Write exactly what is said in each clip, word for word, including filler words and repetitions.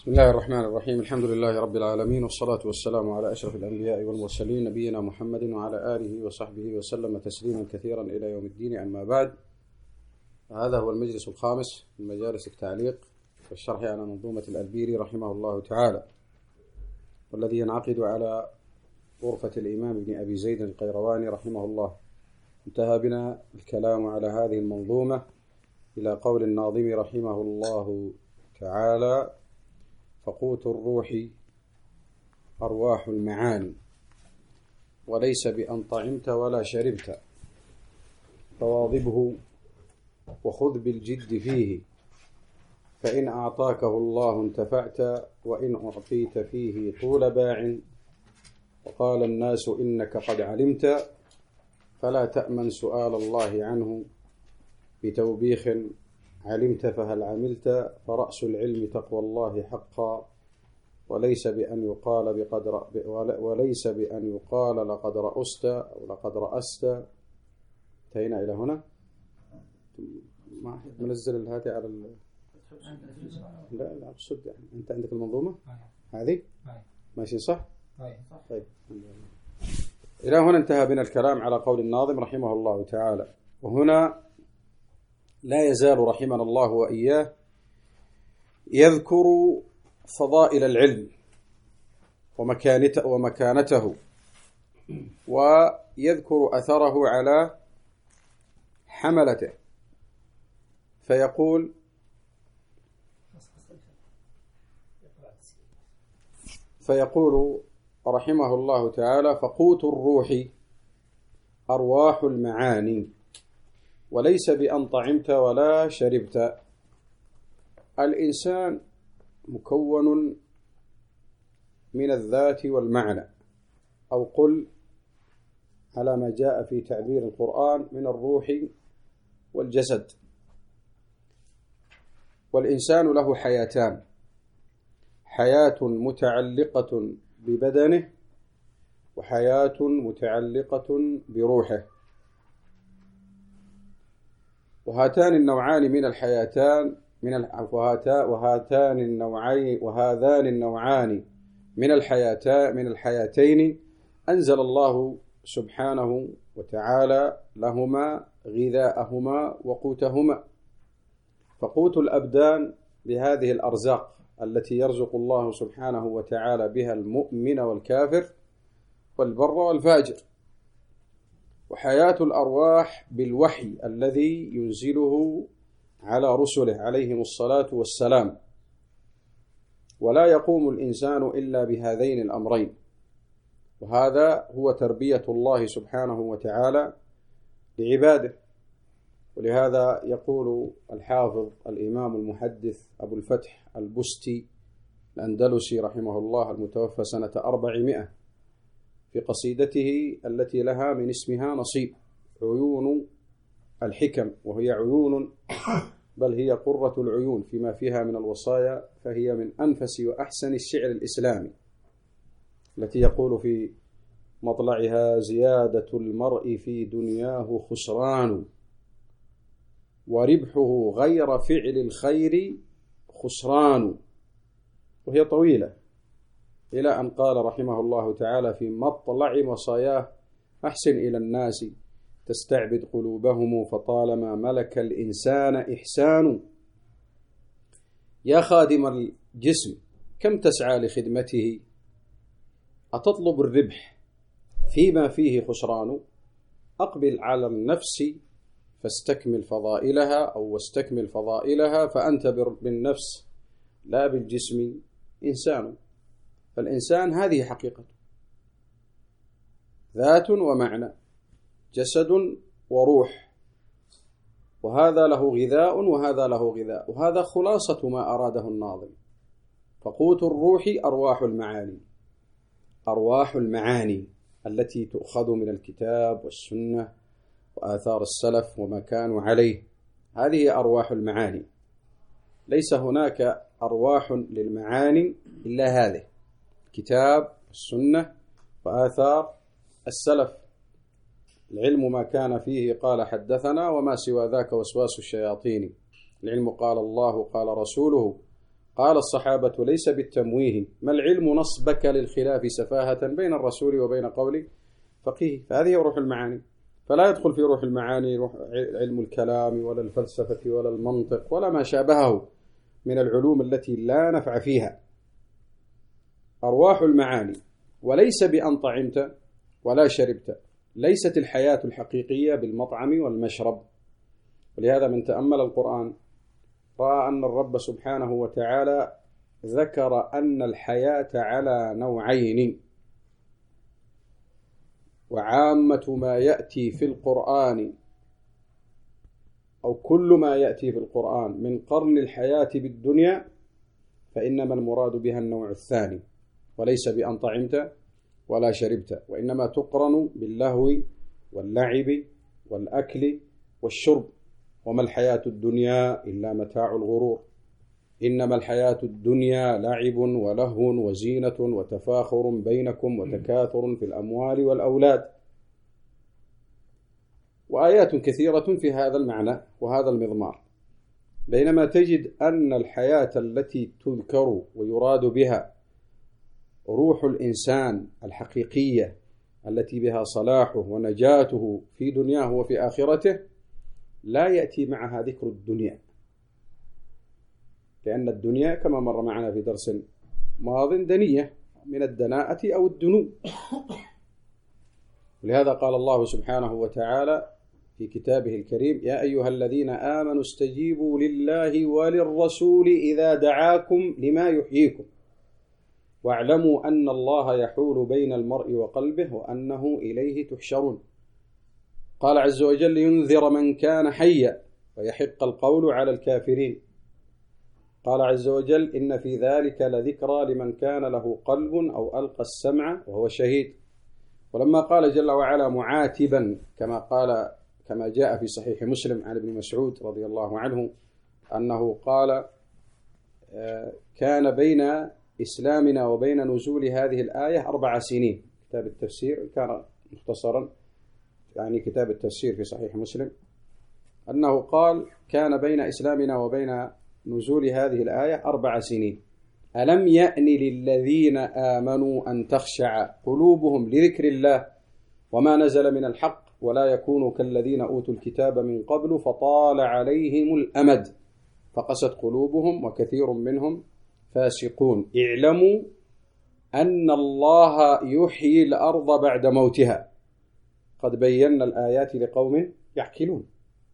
بسم الله الرحمن الرحيم. الحمد لله رب العالمين، والصلاة والسلام على أشرف الأنبياء والمرسلين، نبينا محمد وعلى آله وصحبه وسلم تسليما كثيرا إلى يوم الدين. أما بعد، هذا هو المجلس الخامس من مجالس التعليق والشرح على منظومة الألبيري رحمه الله تعالى، والذي ينعقد على غرفة الإمام ابن أبي زيد القيرواني رحمه الله. انتهى بنا الكلام على هذه المنظومة إلى قول الناظم رحمه الله تعالى: فقوت الروح أرواح المعاني، وليس بأن طعمت ولا شربت، فواظبه وخذ بالجد فيه، فإن أعطاكه الله انتفعت، وإن أعطيت فيه طول باع. وقال الناس إنك قد علمت، فلا تأمن سؤال الله عنه بتوبيخ علمت فهل عملت، فرأس العلم تقوى الله حقا، وليس بأن يقال بقد وليس بأن يقال لقد رأست أو لقد رأست. انتهينا إلى هنا. ما منزل الهاتي على ال... لا لا أقصد يعني أنت عندك المنظومة هذه ماشي صح؟ طيب. إلى هنا انتهى بنا الكلام على قول الناظم رحمه الله تعالى. وهنا لا يزال رحمنا الله وإياه يذكر فضائل العلم ومكانته، ويذكر أثره على حملته، فيقول: فيقول رحمه الله تعالى: فقوت الروح أرواح المعاني، وليس بأن طعمت ولا شربت. الإنسان مكون من الذات والمعنى، أو قل على ما جاء في تعبير القرآن من الروح والجسد. والإنسان له حياتان: حياة متعلقة ببدنه، وحياة متعلقة بروحه. وهاتان النوعان من الحياتان من وهاتان النوعين وهذان النوعان من الحياتان من الحياتين أنزل الله سبحانه وتعالى لهما غذاءهما وقوتهما. فقوت الأبدان بهذه الأرزاق التي يرزق الله سبحانه وتعالى بها المؤمن والكافر والبر والفاجر. وحياة الأرواح بالوحي الذي ينزله على رسله عليهم الصلاة والسلام. ولا يقوم الإنسان إلا بهذين الأمرين، وهذا هو تربية الله سبحانه وتعالى لعباده. ولهذا يقول الحافظ الإمام المحدث أبو الفتح البستي الأندلسي رحمه الله المتوفى سنة أربعمائة في قصيدته التي لها من اسمها نصيب: عيون الحكم، وهي عيون بل هي قرة العيون فيما فيها من الوصايا، فهي من أنفس وأحسن الشعر الإسلامي، التي يقول في مطلعها: زيادة المرء في دنياه خسران، وربحه غير فعل الخير خسران. وهي طويلة إلى أن قال رحمه الله تعالى في مطلع وصاياه: أحسن إلى الناس تستعبد قلوبهم، فطالما ملك الإنسان إحسان. يا خادم الجسم كم تسعى لخدمته، أتطلب الربح فيما فيه خسران. أقبل على النفس فاستكمل فضائلها أو واستكمل فضائلها، فأنت بالنفس لا بالجسم إنسان. فالإنسان هذه حقيقته: ذات ومعنى، جسد وروح، وهذا له غذاء وهذا له غذاء. وهذا خلاصة ما أراده الناظم. فقوت الروح أرواح المعاني، أرواح المعاني التي تؤخذ من الكتاب والسنة وآثار السلف وما كانوا عليه، هذه أرواح المعاني. ليس هناك أرواح للمعاني إلا هذه: كتاب السنة وآثار السلف. العلم ما كان فيه قال حدثنا، وما سوى ذاك وسواس الشياطين. العلم قال الله قال رسوله، قال الصحابة ليس بالتمويه، ما العلم نصبك للخلاف سفاهة بين الرسول وبين قول فقيه. فهذه روح المعاني، فلا يدخل في روح المعاني روح علم الكلام ولا الفلسفة ولا المنطق ولا ما شابهه من العلوم التي لا نفع فيها. أرواح المعاني. وليس بأن طعمت ولا شربت، ليست الحياة الحقيقية بالمطعم والمشرب. ولهذا من تأمل القرآن رأى أن الرب سبحانه وتعالى ذكر أن الحياة على نوعين، وعامة ما يأتي في القرآن أو كل ما يأتي في القرآن من قرن الحياة بالدنيا فإنما المراد بها النوع الثاني، وليس بأن طعمت ولا شربت، وإنما تقرن باللهو واللعب والأكل والشرب. وما الحياة الدنيا إلا متاع الغرور، إنما الحياة الدنيا لعب ولهو وزينة وتفاخر بينكم وتكاثر في الأموال والأولاد. وآيات كثيرة في هذا المعنى وهذا المضمار. بينما تجد أن الحياة التي تذكر ويراد بها روح الإنسان الحقيقية التي بها صلاحه ونجاته في دنياه وفي آخرته لا يأتي معها ذكر الدنيا، لأن الدنيا كما مر معنا في درس ماض دنية من الدناءة أو الدنو. ولهذا قال الله سبحانه وتعالى في كتابه الكريم: يا أيها الذين آمنوا استجيبوا لله وللرسول إذا دعاكم لما يحييكم واعلموا أن الله يحول بين المرء وقلبه وأنه إليه تحشرون. قال عز وجل: لينذر من كان حيا ويحق القول على الكافرين. قال عز وجل: إن في ذلك لذكرى لمن كان له قلب أو ألقى السمع وهو شهيد. ولما قال جل وعلا معاتبا كما قال كما جاء في صحيح مسلم عن ابن مسعود رضي الله عنه أنه قال: كان بين إسلامنا وبين نزول هذه الآية أربع سنين. كتاب التفسير كان مختصرا، يعني كتاب التفسير في صحيح مسلم، أنه قال: كان بين إسلامنا وبين نزول هذه الآية أربع سنين. ألم يأن للذين آمنوا أن تخشع قلوبهم لذكر الله وما نزل من الحق ولا يكونوا كالذين أوتوا الكتاب من قبل فطال عليهم الأمد فقست قلوبهم وكثير منهم فاسقون. اعلموا أن الله يحيي الأرض بعد موتها قد بينا الآيات لقوم يعقلون.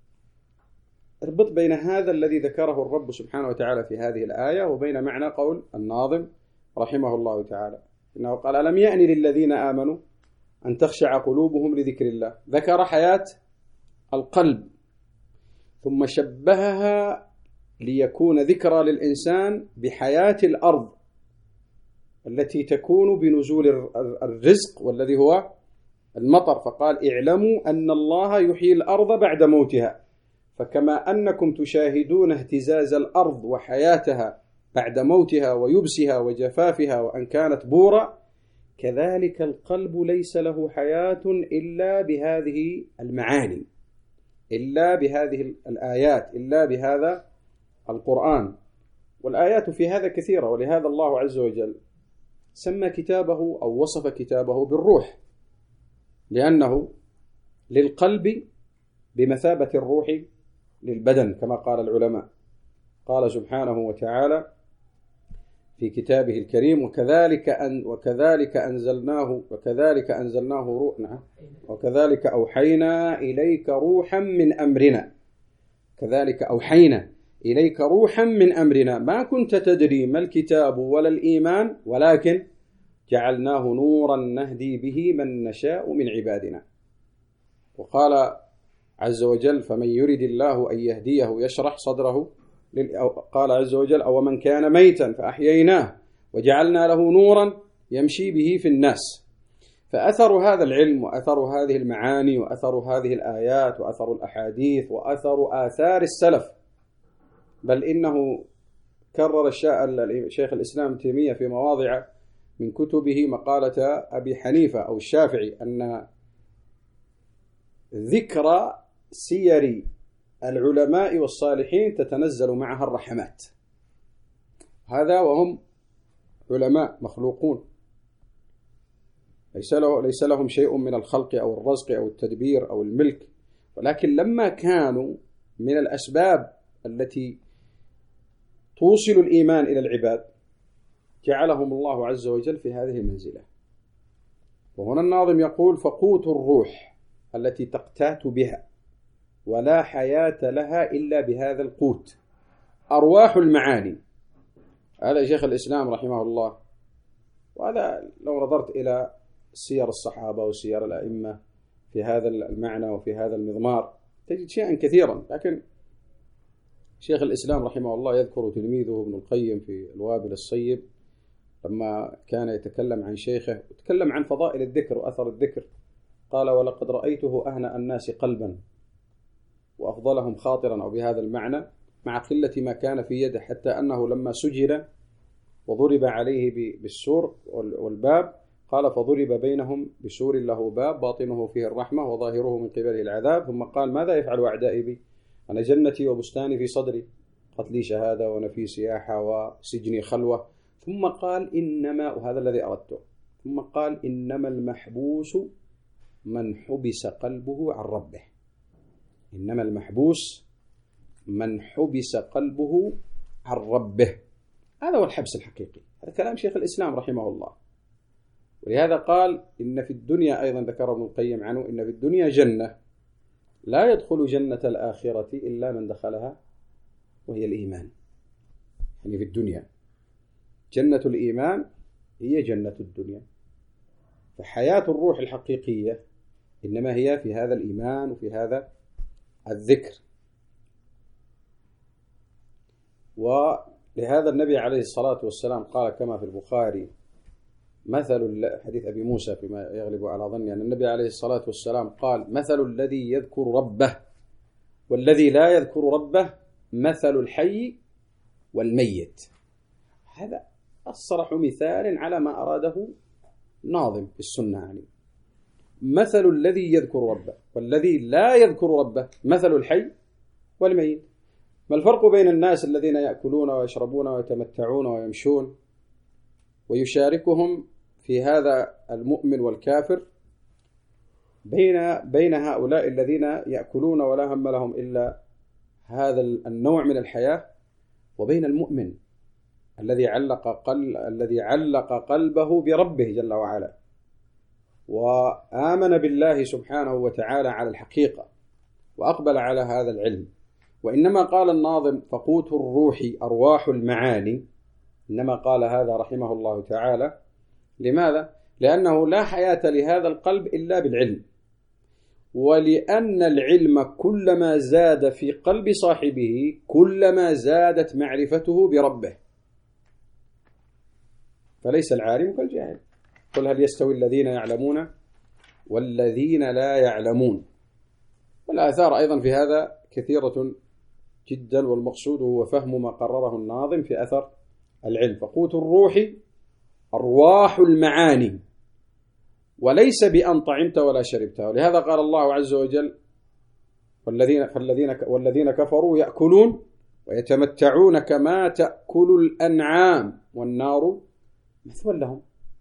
اربط بين هذا الذي ذكره الرب سبحانه وتعالى في هذه الآية وبين معنى قول الناظم رحمه الله تعالى، إنه قال: ألم يأن للذين آمنوا أن تخشع قلوبهم لذكر الله. ذكر حياة القلب ثم شبهها ليكون ذكرى للإنسان بحياة الأرض التي تكون بنزول الرزق والذي هو المطر، فقال: اعلموا أن الله يحيي الأرض بعد موتها. فكما أنكم تشاهدون اهتزاز الأرض وحياتها بعد موتها ويبسها وجفافها وأن كانت بورا، كذلك القلب ليس له حياة إلا بهذه المعاني، إلا بهذه الآيات، إلا بهذا القرآن. والآيات في هذا كثيرة، ولهذا الله عز وجل سمى كتابه أو وصف كتابه بالروح، لأنه للقلب بمثابة الروح للبدن كما قال العلماء. قال سبحانه وتعالى في كتابه الكريم: وكذلك أن وكذلك أنزلناه وكذلك أنزلناه روحنا وكذلك أوحينا إليك روحا من أمرنا كذلك أوحينا إليك روحا من أمرنا ما كنت تدري ما الكتاب ولا الإيمان ولكن جعلناه نورا نهدي به من نشاء من عبادنا. وقال عز وجل: فمن يرد الله أن يهديه يشرح صدره لل... قال عز وجل: أو من كان ميتا فأحييناه وجعلنا له نورا يمشي به في الناس. فأثر هذا العلم وأثر هذه المعاني وأثر هذه الآيات وأثر الأحاديث وأثر آثار السلف، بل إنه كرر الشيخ الإسلام تيمية في مواضع من كتبه مقالة أبي حنيفة أو الشافعي أن ذكر سير العلماء والصالحين تتنزل معها الرحمات. هذا وهم علماء مخلوقون، ليس له ليس لهم شيء من الخلق أو الرزق أو التدبير أو الملك، ولكن لما كانوا من الأسباب التي توصل الإيمان إلى العباد جعلهم الله عز وجل في هذه المنزلة. وهنا الناظم يقول: فقوت الروح التي تقتات بها ولا حياة لها إلا بهذا القوت أرواح المعاني. هذا شيخ الإسلام رحمه الله، وهذا لو نظرت إلى سير الصحابة وسير الأئمة في هذا المعنى وفي هذا المضمار تجد شيئا كثيرا. لكن شيخ الإسلام رحمه الله يذكر تلميذه ابن القيم في الوابل الصيب لما كان يتكلم عن شيخه، يتكلم عن فضائل الذكر وأثر الذكر، قال: ولقد رأيته أهنأ الناس قلبا وأفضلهم خاطرا، أو بهذا المعنى، مع قلة ما كان في يده، حتى أنه لما سجل وضرب عليه بالسور والباب قال: فضرب بينهم بسور له باب باطنه فيه الرحمة وظاهره من قبله العذاب. ثم قال: ماذا يفعل أعدائي بي؟ أنا جنتي وبستاني في صدري، قتلي شهادة ونفي سياحة وسجني خلوة. ثم قال: إنما، وهذا الذي أردته، ثم قال: إنما المحبوس من حبس قلبه عن ربه. إنما المحبوس من حبس قلبه عن ربه. هذا هو الحبس الحقيقي. هذا كلام شيخ الإسلام رحمه الله. ولهذا قال: إن في الدنيا، أيضا ذكر ابن القيم عنه، إن في الدنيا جنة لا يدخل جنة الآخرة إلا من دخلها وهي الإيمان. يعني في الدنيا جنة الإيمان هي جنة الدنيا. فحياة الروح الحقيقية إنما هي في هذا الإيمان وفي هذا الذكر. ولهذا النبي عليه الصلاة والسلام قال كما في البخاري، مثل حديث أبي موسى فيما يغلب على ظني أن النبي عليه الصلاة والسلام قال: مثل الذي يذكر ربه والذي لا يذكر ربه مثل الحي والميت. هذا أصرح مثال على ما أراده ناظم في السنة. يعني مثل الذي يذكر ربه والذي لا يذكر ربه مثل الحي والميت. ما الفرق بين الناس الذين يأكلون ويشربون ويتمتعون ويمشون ويشاركهم في هذا المؤمن والكافر، بين بين هؤلاء الذين يأكلون ولا هم لهم إلا هذا النوع من الحياة، وبين المؤمن الذي علق قلب الذي علق قلبه بربه جل وعلا وآمن بالله سبحانه وتعالى على الحقيقة وأقبل على هذا العلم. وإنما قال الناظم: فقوت الروح أرواح المعاني. إنما قال هذا رحمه الله تعالى. لماذا؟ لأنه لا حياة لهذا القلب إلا بالعلم، ولأن العلم كلما زاد في قلب صاحبه كلما زادت معرفته بربه. فليس العالم كالجاهل. قل هل يستوي الذين يعلمون والذين لا يعلمون. والآثار أيضا في هذا كثيرة جدا، والمقصود هو فهم ما قرره الناظم في أثر العلم. فقوت الروح أرواح المعاني، وليس بأن طعمت ولا شربت. ولهذا قال الله عز وجل: والذين, فالذين والذين كفروا يأكلون ويتمتعون كما تأكل الأنعام والنار مثوى لهم.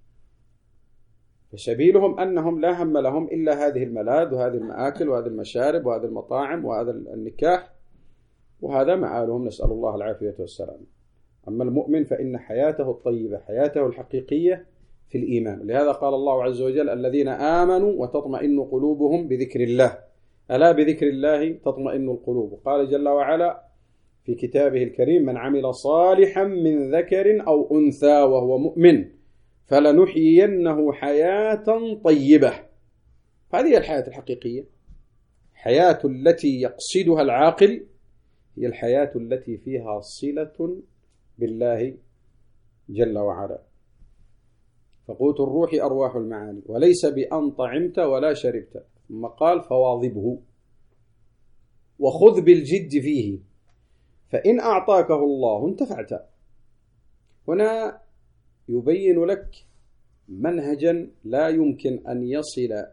فسبيلهم أنهم لا هم لهم إلا هذه الملاذ وهذه المآكل وهذه المشارب وهذه المطاعم وهذا النكاح، وهذا مآلهم، نسأل الله العافية والسلام. أما المؤمن فإن حياته الطيبة، حياته الحقيقية في الإيمان. لهذا قال الله عز وجل: الذين آمنوا وتطمئن قلوبهم بذكر الله، ألا بذكر الله تطمئن القلوب. قال جل وعلا في كتابه الكريم: من عمل صالحا من ذكر أو أنثى وهو مؤمن فلنحيينه حياة طيبة. هذه الحياة الحقيقية، حياة التي يقصدها العاقل، هي الحياة التي فيها صلة بالله جل وعلا. فقوت الروح أرواح المعاني، وليس بأن طعمت ولا شربت. ثم قال: فواظبه وخذ بالجد فيه فإن أعطاكه الله انتفعت. هنا يبين لك منهجا لا يمكن أن يصل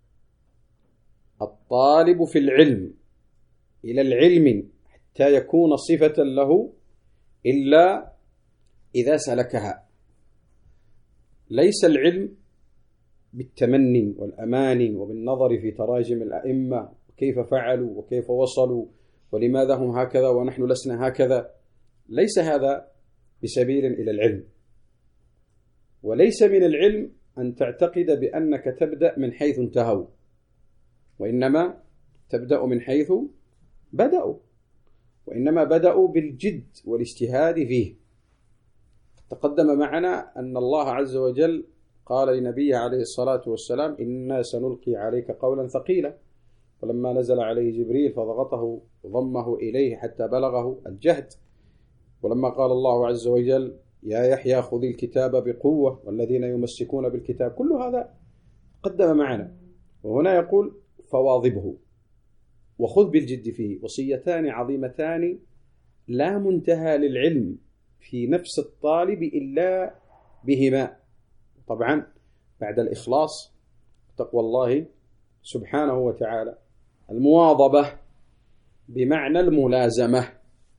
الطالب في العلم إلى العلم حتى يكون صفة له إلا إذا سلكها. ليس العلم بالتمني والأماني وبالنظر في تراجم الأئمة وكيف فعلوا وكيف وصلوا ولماذا هم هكذا ونحن لسنا هكذا. ليس هذا بسبيل إلى العلم. وليس من العلم أن تعتقد بأنك تبدأ من حيث انتهوا، وإنما تبدأ من حيث بدأوا، وإنما بدأوا بالجد والاجتهاد فيه. تقدم معنا أن الله عز وجل قال لنبيه عليه الصلاة والسلام: إنا سنلقي عليك قولا ثقيلا. ولما نزل عليه جبريل فضغطه ضمه إليه حتى بلغه الجهد. ولما قال الله عز وجل: يا يحيى خذ الكتاب بقوة والذين يمسكون بالكتاب، كل هذا قدم معنا. وهنا يقول: فواظبه وخذ بالجد فيه، وصيتان عظيمتان لا منتهى للعلم في نفس الطالب إلا بهما. طبعا بعد الإخلاص تقوى الله سبحانه وتعالى، المواظبة بمعنى الملازمة.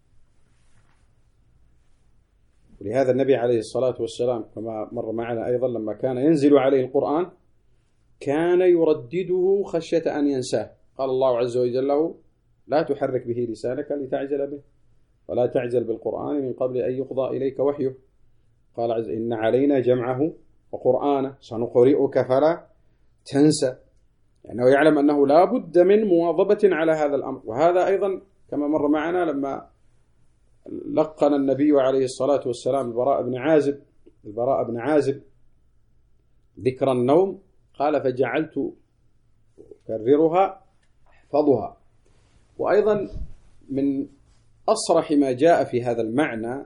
ولهذا النبي عليه الصلاة والسلام كما مر معنا أيضا لما كان ينزل عليه القرآن كان يردده خشية أن ينساه. قال الله عز وجل له: لا تحرك به لسانك لتعجل به ولا تعجل بالقرآن من قبل أن يقضى إليك وحيه. قال عز: إن علينا جمعه وقرآنه سنقرئك فلا تنسى. لأنه يعني يعلم أنه لا بد من مواظبة على هذا الأمر. وهذا أيضا كما مر معنا لما لقن النبي عليه الصلاة والسلام البراء بن عازب البراء بن عازب ذكر النوم، قال: فجعلت أكررها أحفظها. وأيضا من أصرح ما جاء في هذا المعنى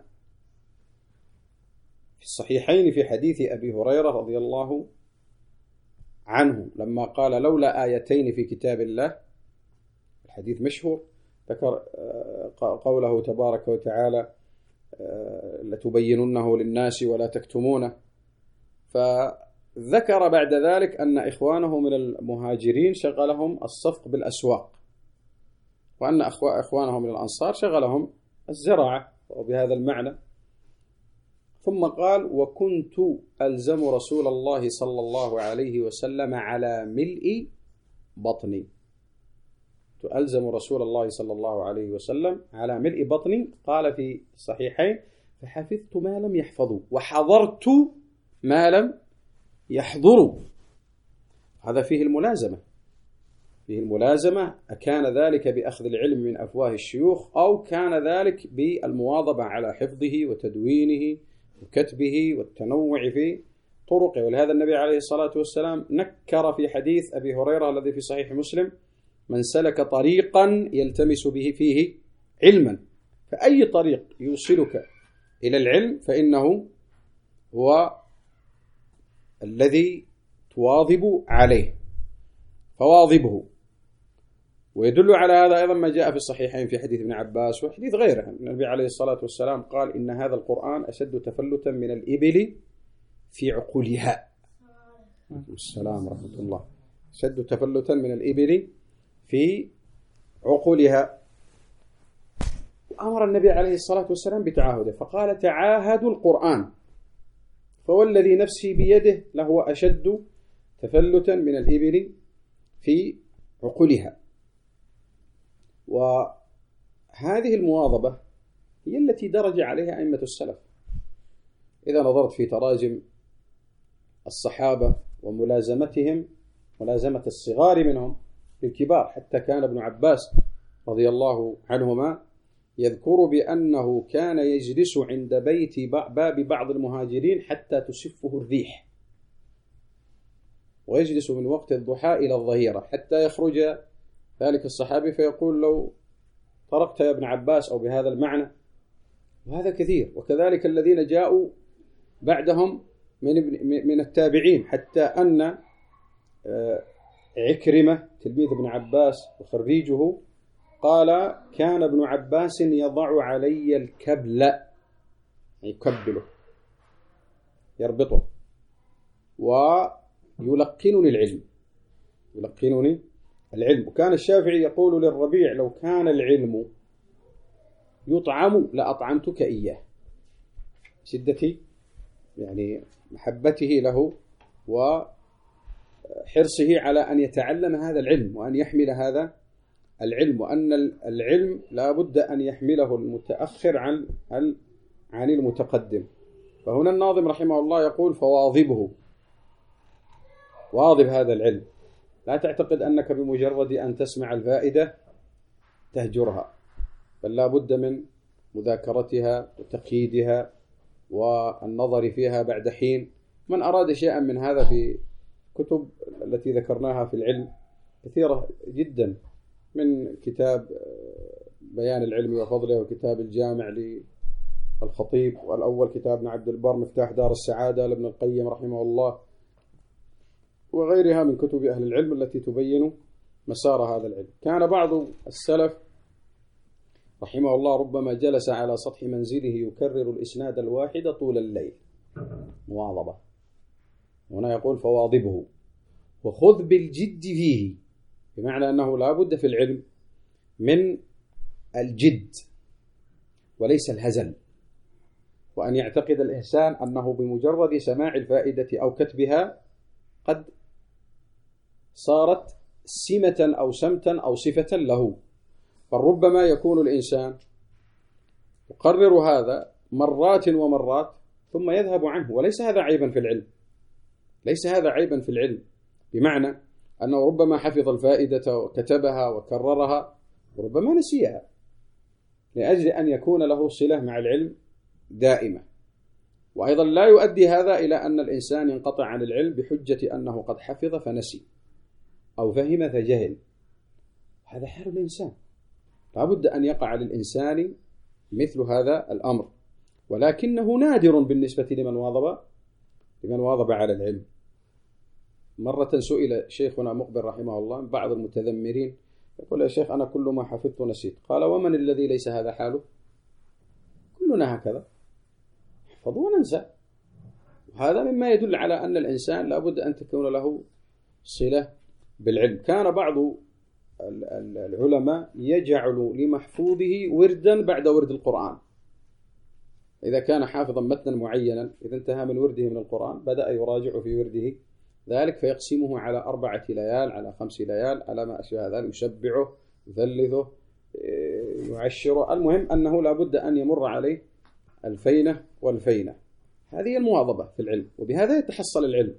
في الصحيحين في حديث أبي هريرة رضي الله عنه لما قال: لولا آيتين في كتاب الله. الحديث مشهور، ذكر قوله تبارك وتعالى: لتبيننه للناس ولا تكتمونه. فذكر بعد ذلك أن إخوانه من المهاجرين شغلهم الصفق بالأسواق، وأن إخوانه من الأنصار شغلهم الزراعة، وبهذا المعنى. ثم قال: وكنت ألزم رسول الله صلى الله عليه وسلم على ملء بطني. ألزم رسول الله صلى الله عليه وسلم على ملء بطني. قال في الصحيحين: فحفظت ما لم يحفظوا وحضرت ما لم يحضروا. هذا فيه الملازمة فيه الملازمة أكان ذلك بأخذ العلم من أفواه الشيوخ، أو كان ذلك بالمواظبة على حفظه وتدوينه وكتبه والتنوع في طرقه. ولهذا النبي عليه الصلاة والسلام نكر في حديث أبي هريرة الذي في صحيح مسلم: من سلك طريقا يلتمس به فيه علما. فأي طريق يوصلك إلى العلم فإنه هو الذي تواظب عليه، فواظبه. ويدل على هذا أيضا ما جاء في الصحيحين في حديث ابن عباس وحديث غيره. النبي عليه الصلاة والسلام قال: إن هذا القرآن أشد تفلتا من الإبل في عقولها. السلام ورحمة الله. أشد تفلتا من الإبل في عقولها. وأمر النبي عليه الصلاة والسلام بتعاهده، فقال: تعاهدوا القرآن فوالذي نفسي بيده لهو أشد تفلتا من الإبل في عقولها. وهذه المواظبة هي التي درج عليها أئمة السلف. إذا نظرت في تراجم الصحابة وملازمتهم، ملازمة الصغار منهم للكبار، حتى كان ابن عباس رضي الله عنهما يذكر بأنه كان يجلس عند بيت باب بعض المهاجرين حتى تسفه الريح، ويجلس من وقت الضحى إلى الظهيرة حتى يخرج ذلك الصحابي فيقول: لو تركت يا ابن عباس، أو بهذا المعنى. وهذا كثير. وكذلك الذين جاءوا بعدهم من من التابعين، حتى أن عكرمة تلميذ ابن عباس وخريجه قال: كان ابن عباس يضع علي الكبل، يكبله يربطه، ويلقنني العلم يلقنني العلم. وكان الشافعي يقول للربيع: لو كان العلم يطعم لأطعمتك إياه. شدة يعني محبته له وحرصه على أن يتعلم هذا العلم وأن يحمل هذا العلم، وأن العلم لا بد أن يحمله المتأخر عن عن المتقدم. فهنا الناظم رحمه الله يقول فواظبه، واظب هذا العلم، لا تعتقد أنك بمجرد أن تسمع الفائدة تهجرها، بل لا بد من مذاكرتها وتقييدها والنظر فيها بعد حين. من أراد شيئا من هذا في كتب التي ذكرناها في العلم كثيرة جدا، من كتاب بيان العلم وفضله وكتاب الجامع للخطيب، والأول كتاب ابن عبد البر مفتاح دار السعادة لابن القيم رحمه الله، وغيرها من كتب أهل العلم التي تبين مسار هذا العلم. كان بعض السلف رحمه الله ربما جلس على سطح منزله يكرر الإسناد الواحد طول الليل، مواظبة. هنا يقول فواظبه وخذ بالجد فيه، بمعنى أنه لا بد في العلم من الجد وليس الهزل، وأن يعتقد الإنسان أنه بمجرد سماع الفائدة أو كتبها قد صارت سمة أو سمتا أو صفة له. فربما يكون الإنسان يقرر هذا مرات ومرات ثم يذهب عنه، وليس هذا عيبا في العلم، ليس هذا عيبا في العلم، بمعنى أنه ربما حفظ الفائدة وكتبها وكررها وربما نسيها، لأجل أن يكون له صلة مع العلم دائمة. وأيضا لا يؤدي هذا إلى أن الإنسان ينقطع عن العلم بحجة أنه قد حفظ فنسي أو فهم فجهل، هذا حال الإنسان، لا بد أن يقع للإنسان مثل هذا الأمر، ولكنه نادر بالنسبة لمن واظب لمن واظب على العلم. مرة سئل شيخنا مقبل رحمه الله بعض المتذمرين، يقول يا شيخ أنا كل ما حفظت نسيت. قال ومن الذي ليس هذا حاله؟ كلنا هكذا نحفظ وننسى، وهذا مما يدل على أن الإنسان لا بد أن تكون له صلة بالعلم. كان بعض العلماء يجعل لمحفوظه وردا بعد ورد القرآن، إذا كان حافظا متنا معينا إذا انتهى من ورده من القرآن بدأ يراجع في ورده ذلك، فيقسمه على أربعة ليال على خمس ليال على ما أشبه ذلك، يشبعه يثلثه يعشره، المهم أنه لا بد أن يمر عليه الفينة والفينة. هذه المواظبة في العلم، وبهذا يتحصل العلم.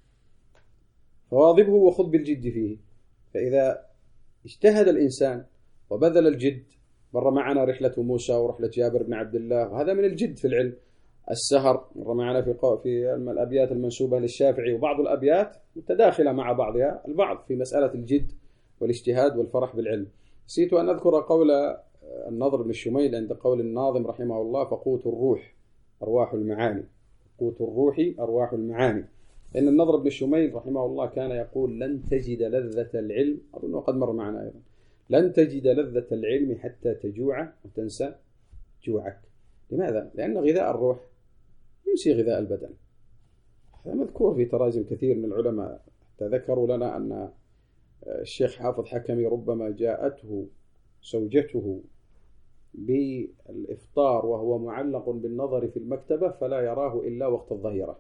فواظبه وخذ بالجد فيه، فإذا اجتهد الإنسان وبذل الجد، مر معنا رحلة موسى ورحلة جابر بن عبد الله، وهذا من الجد في العلم. السهر مر معنا في في الأبيات المنسوبة للشافعي، وبعض الأبيات متداخلة مع بعضها البعض في مسألة الجد والاجتهاد والفرح بالعلم. نسيت أن أذكر قول النضر بن الشميل عند قول الناظم رحمه الله فقوت الروح أرواح المعاني، قوت الروح أرواح المعاني. إن النضر بن الشميل رحمه الله كان يقول لن تجد لذة العلم، أظن قد مر معنا أيضا، لن تجد لذة العلم حتى تجوع وتنسى جوعك. لماذا؟ لأن غذاء الروح ينسي غذاء البدن. هذا مذكور في تراجم كثير من العلماء، حتى ذكروا لنا أن الشيخ حافظ حكمي ربما جاءته زوجته بالإفطار وهو معلق بالنظر في المكتبة فلا يراه إلا وقت الظهيرة،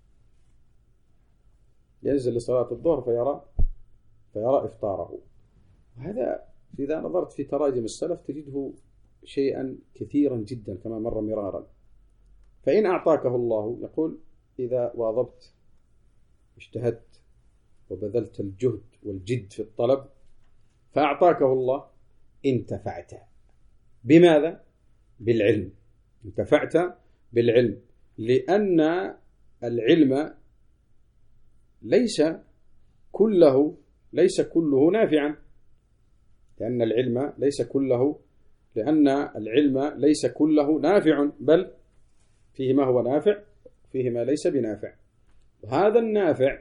ينزل لصلاة الظهر فيرى فيرى إفطاره. وهذا إذا نظرت في تراجم السلف تجده شيئا كثيرا جدا كما مر مرارا. فإن أعطاكه الله، يقول إذا واظبت اجتهدت وبذلت الجهد والجد في الطلب فأعطاكه الله انتفعت. بماذا؟ بالعلم، انتفعت بالعلم، لأن العلم ليس كله ليس كله نافعا، لأن العلم ليس كله لأن العلم ليس كله نافع، بل فيه ما هو نافع فيه ما ليس بنافع. وهذا النافع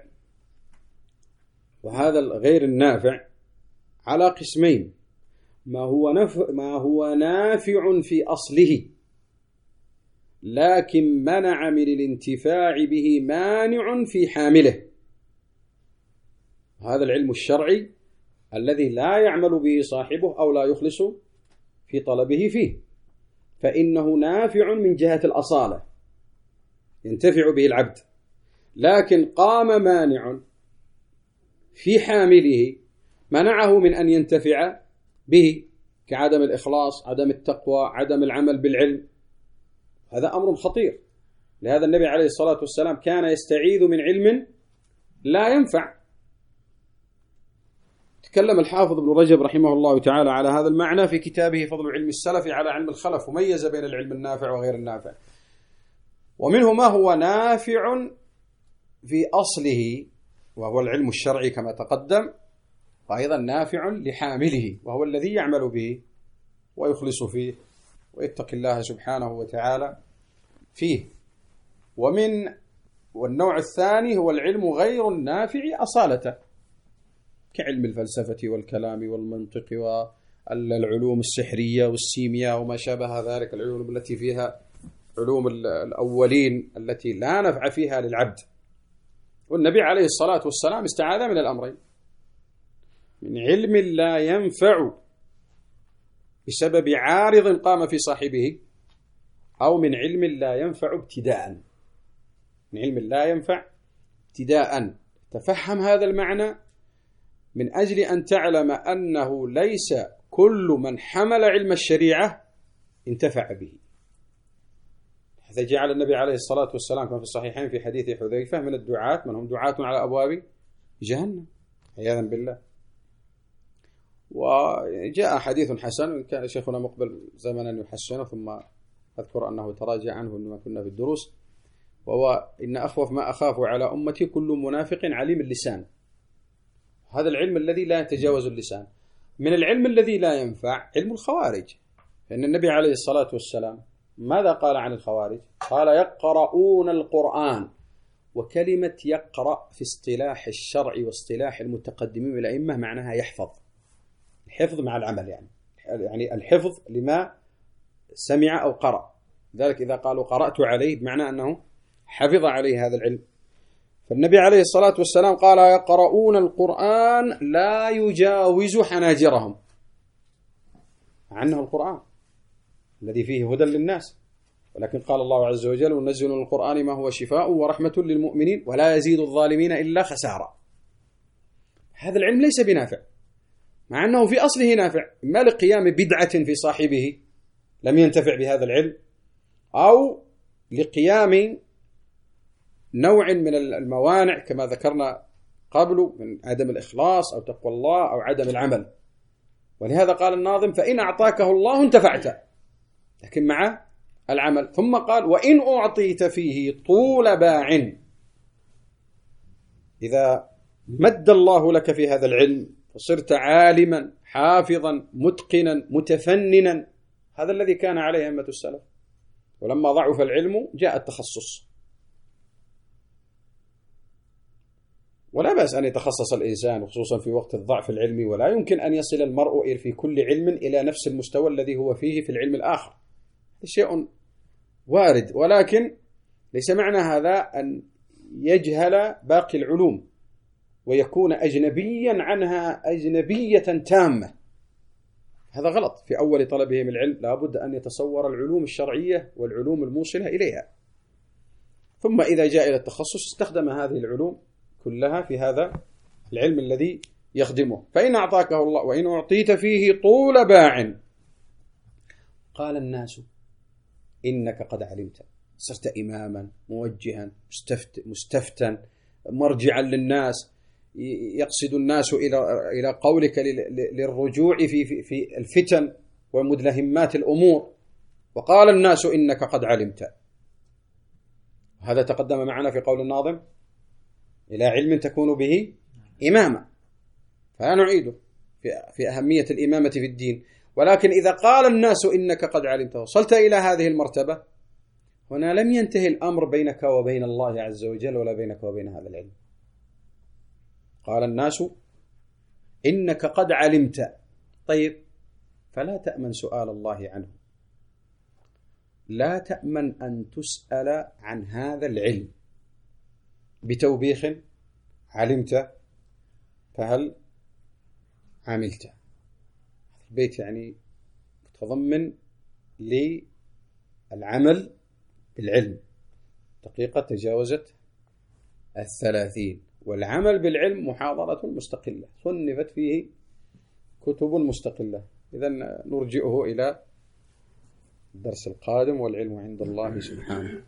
وهذا غير النافع على قسمين، ما هو نافع ما هو نافع في أصله لكن منع من الانتفاع به مانع في حامله. هذا العلم الشرعي الذي لا يعمل به صاحبه أو لا يخلص في طلبه فيه، فإنه نافع من جهة الأصالة، ينتفع به العبد، لكن قام مانع في حامله منعه من أن ينتفع به، كعدم الإخلاص، عدم التقوى، عدم العمل بالعلم. هذا أمر خطير. لهذا النبي عليه الصلاة والسلام كان يستعيذ من علم لا ينفع. تكلم الحافظ ابن رجب رحمه الله تعالى على هذا المعنى في كتابه فضل علم السلف على علم الخلف، وميز بين العلم النافع وغير النافع. ومنه ما هو نافع في أصله وهو العلم الشرعي كما تقدم، وأيضا نافع لحامله وهو الذي يعمل به ويخلص فيه ويتقي الله سبحانه وتعالى فيه. ومن والنوع الثاني هو العلم غير النافع أصالة، كعلم الفلسفة والكلام والمنطق والعلوم السحرية والسيمياء وما شابه ذلك، العلوم التي فيها علوم الأولين التي لا نفع فيها للعبد. والنبي عليه الصلاة والسلام استعاذ من الأمرين: من علم لا ينفع بسبب عارض قام في صاحبه، أو من علم لا ينفع ابتداء. من علم لا ينفع ابتداء. تفهم هذا المعنى من أجل أن تعلم أنه ليس كل من حمل علم الشريعة انتفع به. هذا جعل النبي عليه الصلاة والسلام كما في الصحيحين في حديث حذيفة من الدعاة من هم دعاة على أبواب جهنم عياذا بالله. وجاء حديث حسن كان شيخنا مقبل زمنا يحسنه ثم أذكر أنه تراجع عنه لما كنا في الدروس، وهو إن أخوف ما أخاف على أمتي كل منافق عليم اللسان. هذا العلم الذي لا يتجاوز اللسان. من العلم الذي لا ينفع علم الخوارج، فإن النبي عليه الصلاة والسلام ماذا قال عن الخوارج؟ قال: يقرؤون القرآن. وكلمة يقرأ في اصطلاح الشرع واصطلاح المتقدمين من الأئمة معناها يحفظ، الحفظ مع العمل، يعني يعني الحفظ لما سمع أو قرأ. ذلك إذا قالوا قرأت عليه بمعنى أنه حفظ عليه هذا العلم. فالنبي عليه الصلاة والسلام قال: يقرؤون القرآن لا يجاوز حناجرهم، مع أنه القرآن الذي فيه هدى للناس، ولكن قال الله عز وجل: وننزل من القرآن ما هو شفاء ورحمة للمؤمنين ولا يزيد الظالمين إلا خسارة. هذا العلم ليس بنافع، مع أنه في أصله نافع، إما لقيام بدعة في صاحبه لم ينتفع بهذا العلم، أو لقيام نوع من الموانع كما ذكرنا قبل من عدم الإخلاص أو تقوى الله أو عدم العمل. ولهذا قال الناظم: فإن أعطاكه الله انتفعت، لكن مع العمل. ثم قال: وإن أعطيت فيه طول باع. إذا مد الله لك في هذا العلم فصرت عالما حافظا متقنا متفننا، هذا الذي كان عليه أئمة السلف. ولما ضعف العلم جاء التخصص. ولا بأس أن يتخصص الإنسان خصوصا في وقت الضعف العلمي، ولا يمكن أن يصل المرء في كل علم إلى نفس المستوى الذي هو فيه في العلم الآخر. شيء وارد، ولكن ليس معنى هذا أن يجهل باقي العلوم ويكون أجنبيا عنها أجنبية تامة. هذا غلط. في أول طلبه من العلم لابد أن يتصور العلوم الشرعية والعلوم الموصلة إليها، ثم إذا جاء إلى التخصص استخدم هذه العلوم كلها في هذا العلم الذي يخدمه. فإن أعطاكه الله وإن أعطيت فيه طول باع. قال الناس إنك قد علمت، صرت إماما موجها مستفت مستفتن مرجعا للناس، يقصد الناس إلى إلى قولك للرجوع في في في الفتن ومدلهمات الأمور. وقال الناس إنك قد علمت. هذا تقدم معنا في قول الناظم: إلى علم تكون به إماما. فنعيده في في أهمية الإمامة في الدين. ولكن إذا قال الناس إنك قد علمت وصلت إلى هذه المرتبة، هنا لم ينتهي الأمر بينك وبين الله عز وجل ولا بينك وبين هذا العلم. قال الناس إنك قد علمت. طيب، فلا تأمن سؤال الله عنه، لا تأمن أن تسأل عن هذا العلم بتوبيخ: علمت فهل عملت؟ البيت يعني متضمن للعمل بالعلم. دقيقة تجاوزت الثلاثين. والعمل بالعلم محاضرة مستقلة صنفت فيه كتب مستقلة. إذن نرجئه إلى الدرس القادم، والعلم عند الله سبحانه.